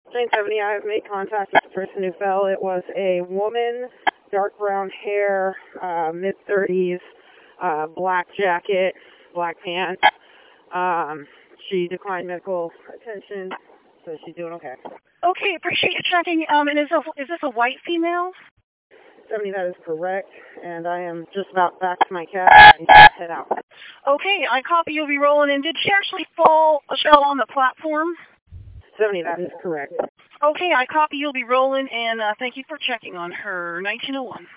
Jane 70, I have made contact with the person who fell. It was a woman, dark brown hair, mid-30s, black jacket, black pants. She declined medical attention, so she's doing okay. Okay, appreciate you checking. And is this a white female? 70, that is correct, and I am just about back to my cab and head out. Okay, I copy. You'll be rolling in. Did she actually fall on the platform? 70, that is correct. Okay, I copy. You'll be rolling, and thank you for checking on her. 1901.